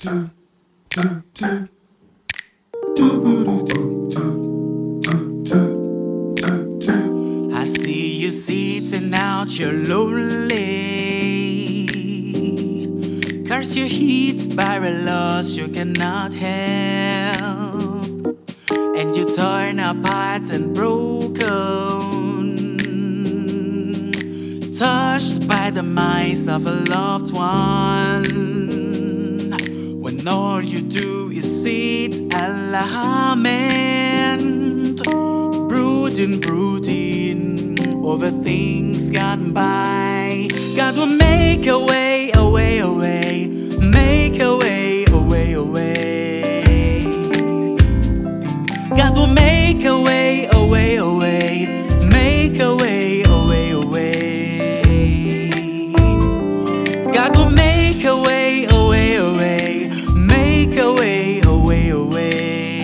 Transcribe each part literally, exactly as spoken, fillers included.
I see you sitting out, you're lonely, 'cause your heat's loss you cannot help, and you torn apart and broken, touched by the mice of a loved one, when all you do is sit and lament, brooding, brooding over things gone by. God will make a way, a way, a way, make a way, a way, a way. God will make a way, a way, a way, make a way, a way, a way. God will make a way, a way, a way, make a way, a way, a way.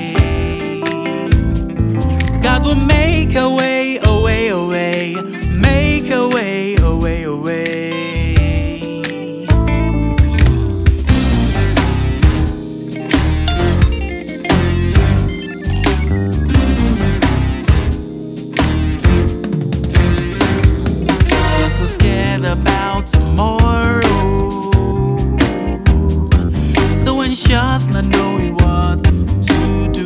God will make a way, a way, a way, make a way, a way, a way. You're so scared about tomorrow, so anxious not knowing what to do.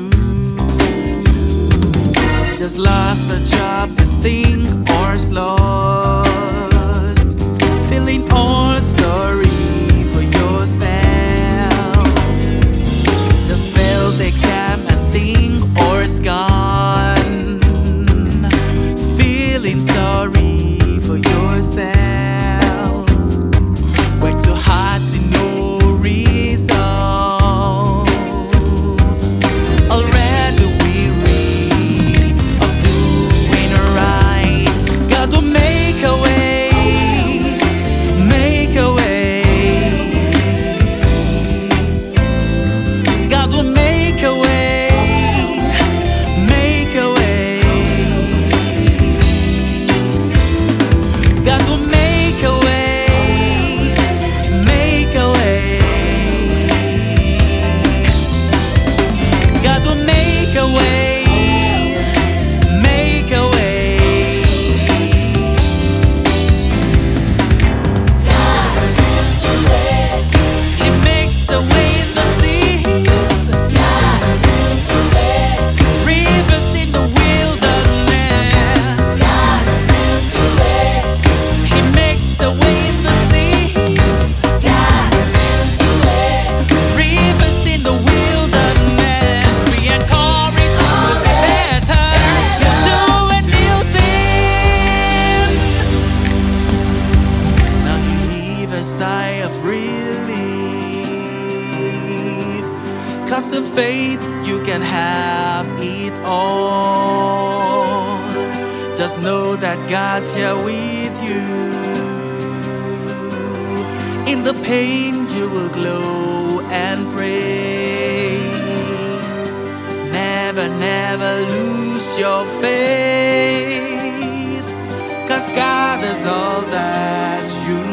Just lost a job and think all's lost, feeling all sorry for yourself. Just failed the exam and think all's gone, feeling sorry for yourself. Work too hard, see no result, already weary of doing right. God will make a way, make a way. God will make a way, make a way. God will make a way, make a way. God will make a way, make a way. He makes a way in the seas, rivers in the wilderness. He makes a way in the seas, rivers in the wilderness. Be encouraged, will be better. You do a new thing. Now you heave a sigh of relief, 'cause in faith you can have it all. Just know that God's here with you. In the pain you will glow and praise. Never, never lose your faith, 'cause God is all that you